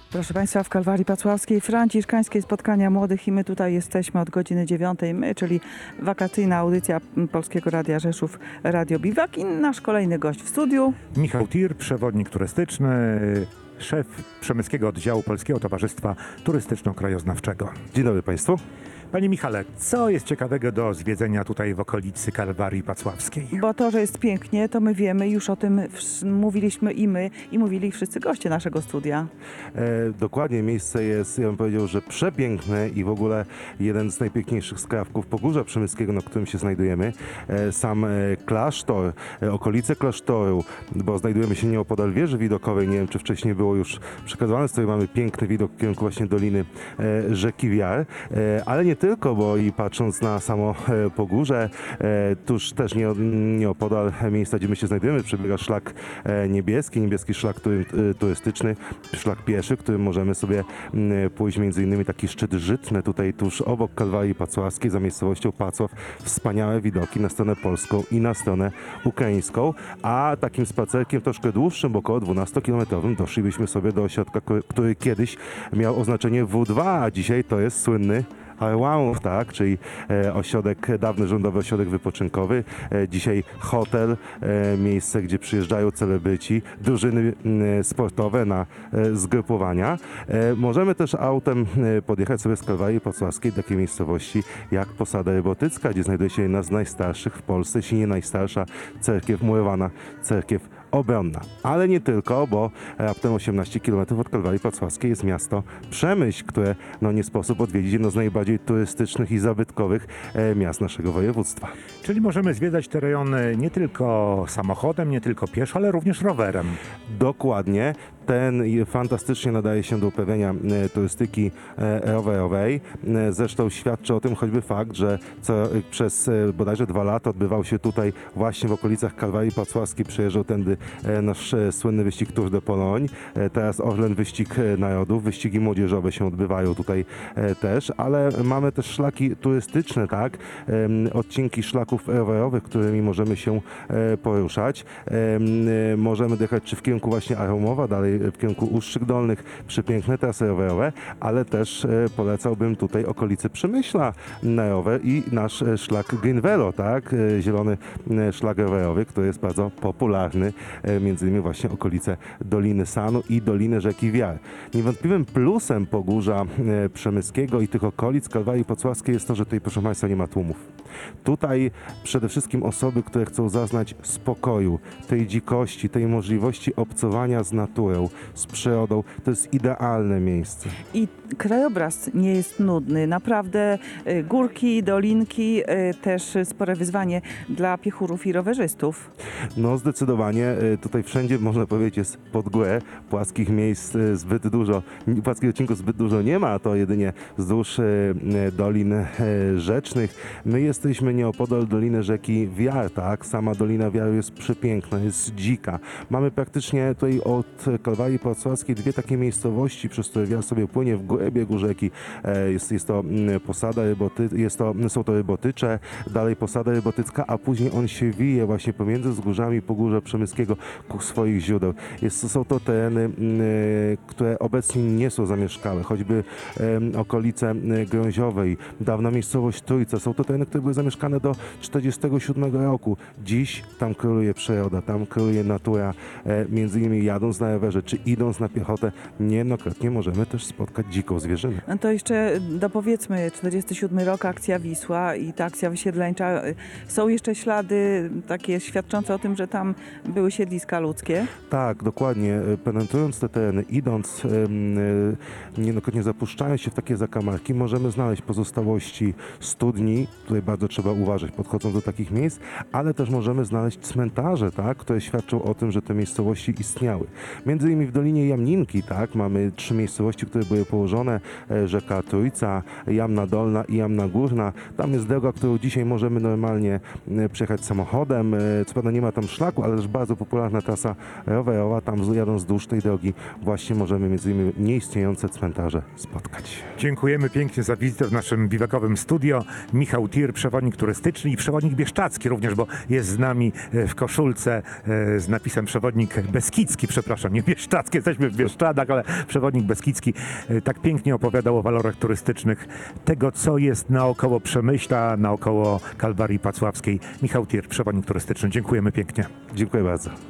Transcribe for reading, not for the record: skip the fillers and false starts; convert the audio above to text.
Proszę Państwa, w Kalwarii Pacławskiej franciszkańskie spotkania młodych i my tutaj jesteśmy od godziny 9, czyli wakacyjna audycja Polskiego Radia Rzeszów, Radio Biwak i nasz kolejny gość w studiu. Michał Tir, przewodnik turystyczny, szef Przemyskiego Oddziału Polskiego Towarzystwa Turystyczno-Krajoznawczego. Dzień dobry Państwu. Panie Michale, co jest ciekawego do zwiedzenia tutaj w okolicy Kalwarii Pacławskiej? Bo to, że jest pięknie, to my wiemy, już o tym mówiliśmy i my, i mówili wszyscy goście naszego studia. Dokładnie, miejsce jest, ja bym powiedział, że przepiękne i w ogóle jeden z najpiękniejszych skrawków Pogórza Przemyskiego, na którym się znajdujemy. Sam klasztor, okolice klasztoru, bo znajdujemy się nieopodal wieży widokowej, nie wiem czy wcześniej było już przekazywane, z której mamy piękny widok w kierunku właśnie doliny rzeki Wiar, ale nie tylko, bo i patrząc na samo Pogórze, tuż też nieopodal miejsca, gdzie my się znajdujemy, przebiega szlak niebieski szlak turystyczny, szlak pieszy, którym możemy sobie pójść, między innymi taki szczyt Żytne, tutaj tuż obok Kalwarii Pacławskiej, za miejscowością Pacław, wspaniałe widoki na stronę polską i na stronę ukraińską, a takim spacerkiem troszkę dłuższym, bo około 12-kilometrowym, doszlibyśmy sobie do ośrodka, który kiedyś miał oznaczenie W2, a dzisiaj to jest słynny Arłamów, tak, czyli dawny rządowy ośrodek wypoczynkowy, dzisiaj hotel, miejsce, gdzie przyjeżdżają celebryci, drużyny sportowe na zgrupowania. Możemy też autem podjechać sobie z Kalwarii Pacławskiej do takiej miejscowości jak Posada Rybotycka, gdzie znajduje się jedna z najstarszych w Polsce, jeśli nie najstarsza cerkiew murowana, cerkiew obronna. Ale nie tylko, bo raptem 18 km od Kalwarii Pacławskiej jest miasto Przemyśl, które nie sposób odwiedzić, jedno z najbardziej turystycznych i zabytkowych miast naszego województwa. Czyli możemy zwiedzać te rejony nie tylko samochodem, nie tylko pieszo, ale również rowerem. Dokładnie. Ten fantastycznie nadaje się do uprawiania turystyki rowerowej. Zresztą świadczy o tym choćby fakt, że przez bodajże 2 lata odbywał się tutaj właśnie w okolicach Kalwarii Pacławskiej. Przejeżdżał tędy nasz słynny wyścig Tour de Pologne. Teraz Orlen Wyścig Narodów. Wyścigi młodzieżowe się odbywają tutaj też, ale mamy też szlaki turystyczne, tak? Odcinki szlaków rowerowych, którymi możemy się poruszać. Możemy dojechać czy w kierunku właśnie Arłamowa, dalej w kierunku Ustrzyk Dolnych, przepiękne trasy rowerowe, ale też polecałbym tutaj okolice Przemyśla na rower i nasz szlak Green Velo, tak? Zielony szlak rowerowy, który jest bardzo popularny, między innymi właśnie okolice Doliny Sanu i Doliny rzeki Wiar. Niewątpliwym plusem Pogórza Przemyskiego i tych okolic Kalwarii Pacławskiej jest to, że tutaj, proszę Państwa, nie ma tłumów. Tutaj przede wszystkim osoby, które chcą zaznać spokoju, tej dzikości, tej możliwości obcowania z naturą, z przyrodą, to jest idealne miejsce. I krajobraz nie jest nudny. Naprawdę górki, dolinki, też spore wyzwanie dla piechurów i rowerzystów. No zdecydowanie, tutaj wszędzie można powiedzieć jest pod górę, płaskich miejsc zbyt dużo, płaskich odcinków zbyt dużo nie ma, to jedynie wzdłuż dolin rzecznych. My jesteśmy nieopodal doliny rzeki Wiar, tak? Sama Dolina Wiaru jest przepiękna, jest dzika. Mamy praktycznie tutaj od Kalwarii Pacławskiej 2 takie miejscowości, przez które Wiar sobie płynie w górę biegu rzeki. Jest to Posada są to Rybotycze, dalej Posada Rybotycka, a później on się wije właśnie pomiędzy wzgórzami Pogórza Przemyskiego ku swoich źródeł. Są to tereny, które obecnie nie są zamieszkałe, choćby okolice Grąziowej, dawna miejscowość Trójca. Są to tereny, które były zamieszkane do 1947 roku. Dziś tam króluje przyroda, tam króluje natura. Między innymi jadąc na rowerze, czy idąc na piechotę, niejednokrotnie możemy też spotkać dziką zwierzynę. No to jeszcze dopowiedzmy, 47 rok, akcja Wisła i ta akcja wysiedleńcza. Są jeszcze ślady takie świadczące o tym, że tam były siedliska ludzkie? Tak, dokładnie. Penetrując te tereny, idąc, niejednokrotnie zapuszczając się w takie zakamarki, możemy znaleźć pozostałości studni, tutaj bardzo trzeba uważać podchodząc do takich miejsc, ale też możemy znaleźć cmentarze, tak, które świadczą o tym, że te miejscowości istniały. Między innymi w Dolinie Jamninki, tak, mamy 3 miejscowości, które były położone, rzeka Trójca, Jamna Dolna i Jamna Górna. Tam jest droga, którą dzisiaj możemy normalnie przejechać samochodem. Co prawda nie ma tam szlaku, ale też bardzo popularna trasa rowerowa. Tam jadąc wzdłuż tej drogi właśnie możemy między innymi nieistniejące cmentarze spotkać. Dziękujemy pięknie za wizytę w naszym biwakowym studio. Michał Tir, przewodnik turystyczny i przewodnik bieszczacki również, bo jest z nami w koszulce z napisem przewodnik beskidzki, przepraszam, nie bieszczacki. bieszczadzkie, jesteśmy w Bieszczadach, ale przewodnik Beskidzki tak pięknie opowiadał o walorach turystycznych tego, co jest naokoło Przemyśla, naokoło Kalwarii Pacławskiej. Michał Tir, przewodnik turystyczny. Dziękujemy pięknie. Dziękuję bardzo.